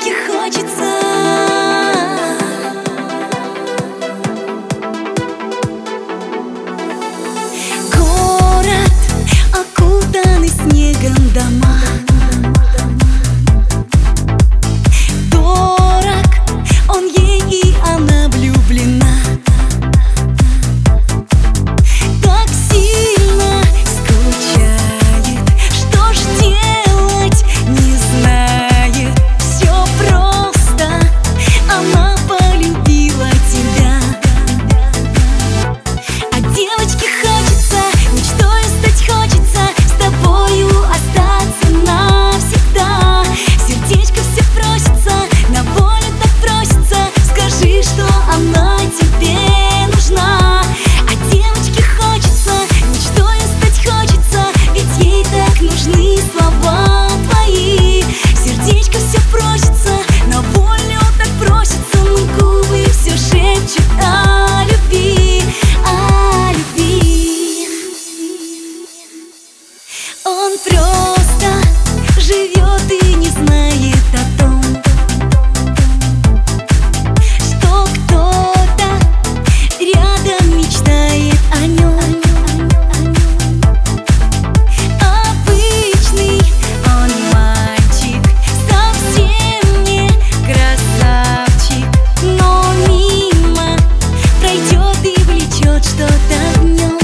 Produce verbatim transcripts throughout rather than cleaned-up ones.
девочке хочется. Город, окутанный снегом дома. Дорог он ей, и она влюблена. Так сильно скучает, что ж делать не знает. Все просто, она полюбила тебя. А девочке хочется, мечтой стать хочется, с тобою остаться навсегда. Сердечко все просится, на волю так просится, скажи, что она тебе нужна. А девочке хочется, мечтой стать хочется, ведь ей так нужны слова твои. Сердечко все просится, на волю так просится, но губы все шепчут о любви, о любви. Он просто живет и не знает о том, что кто-то рядом мечтает о нем. Обычный он мальчик, совсем не красавчик, но мимо пройдет и влечет что-то в нем.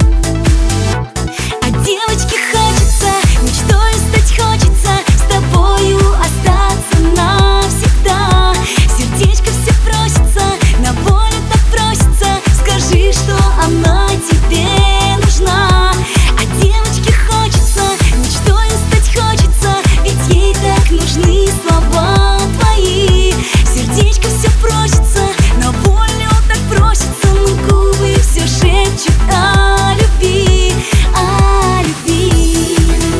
А девочке хочется, мечтой стать хочется, с тобою остаться навсегда. Сердечко все просится, на волю так просится, скажи, что она тебе нужна. А девочке хочется, мечтой стать хочется, ведь ей так нужны слова твои. Сердечко все просится, на волю так просится, но губы все шепчут о любви, о любви.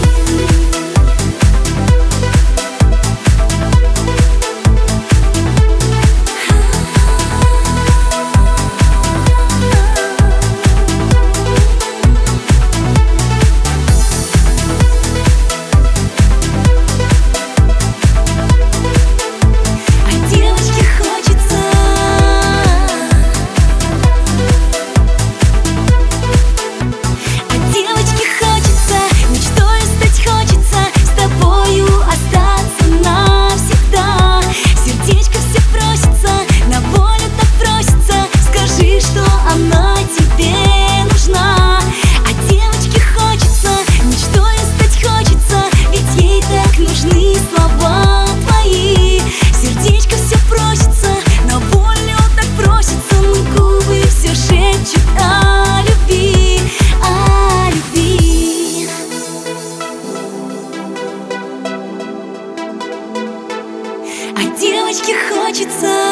А девочке хочется. А девочке хочется, мечтой стать хочется, с тобою остаться навсегда. Сердечко все просится, на волю так просится, скажи, что она тебе нужна. А девочке хочется, мечтой стать хочется, ведь ей так нужны слова твои. Сердечко все просится, на волю так просится, но губы все шепчут о любви, о любви. А девочке хочется.